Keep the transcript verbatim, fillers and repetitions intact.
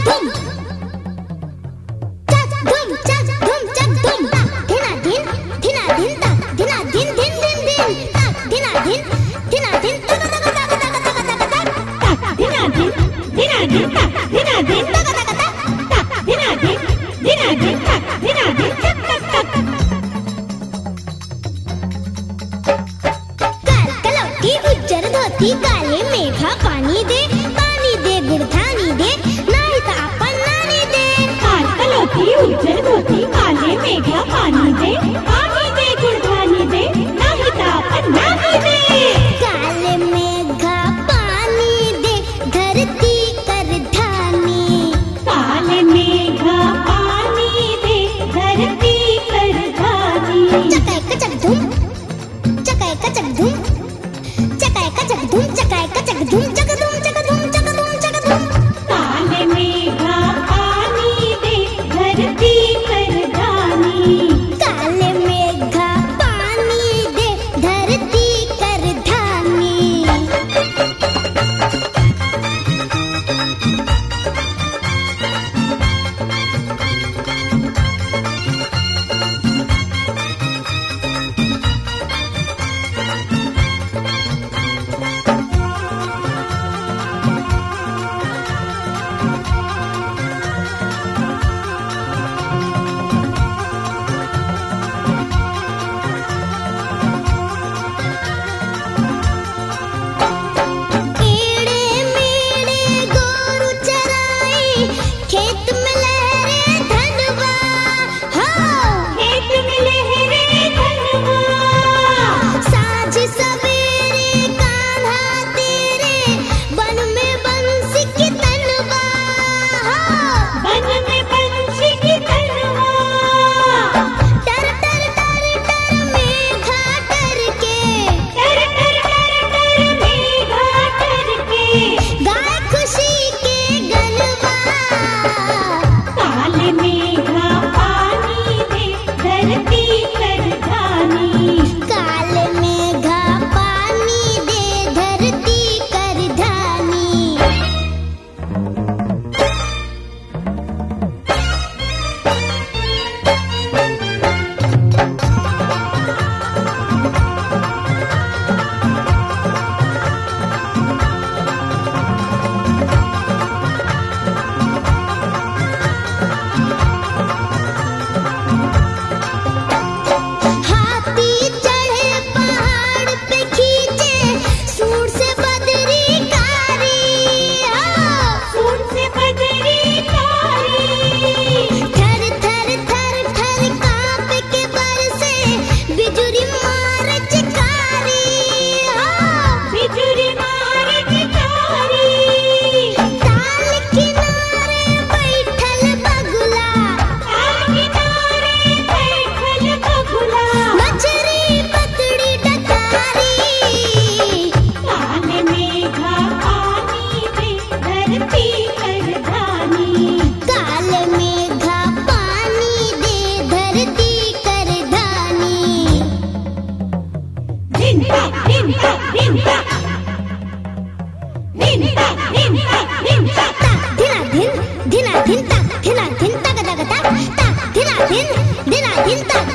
धुम चक धुम चक धुम चक धुम धिना धिन धिना धिन तक धिना धिन धिन धिन धिन तक धिना धिन धिना धिन तक तक तक तक तक तक तक धिना धिन धिना धिन तक धिना धिन तक तक तक तक धिना धिन धिना धिन तक धिना धिन तक तक तक काल कलौटी उज्जर धोती काले मेघा पानी दे पानी दे गुड़धानी दे नाही तर आपण नाणी दे काल कलौटी उज्जर धोती काले मेघा पानी दे पानी दे गुड़धानी दे नाही तर आपण नाणी दे काले मेघा पानी दे धरती कर धानी काले मेघा पानी दे धरती कर धानी चकाय कचक धूम चकाय कचक धूम चकाय कचक धूम चकाय कचक धूम चक धूम चक धूम चक धूम चक धूम काले मेघा पानी दे धरती कर धानी काले मेघा पानी दे धरती कर धानी एड़े मेड़े गोरु चराई खेत में लहरे धनवा हो खेत में लहरे धनवा साँझ सवेरे कान्हा तेरे वन में बंसी की तनवा हो वन में बंसी की तनवा टर टर टर टर मेघा टर के टर टर टर टर मेघा टर के गाय खुशी के गनवा काले मेघा पानी दे धरती कर धानी काले मेघा पानी दे धरती कर धानी हाथी चढ़े पहाड़ पे खींचे सूर से बदरी कारी सूर से बदरी कारी थर थर थर थर कांप के बरसे बिजुरी मार चिकारी बिजुरी मार चिकारी ताल किनारे बैठल बगुला ताल किनारे बैठल बगुला मछरी पकड़ी डकारी काले मेघा पानी दे धरती कर धानी काले मेघा पानी दे धरती कर धानी धिन तक धिन तक धिन तक धिन तक धिन तक धिन तक तक धिना धिन धिना धिन तक धिना धिन तक तक तक तक धिना धिन धिना धिन तक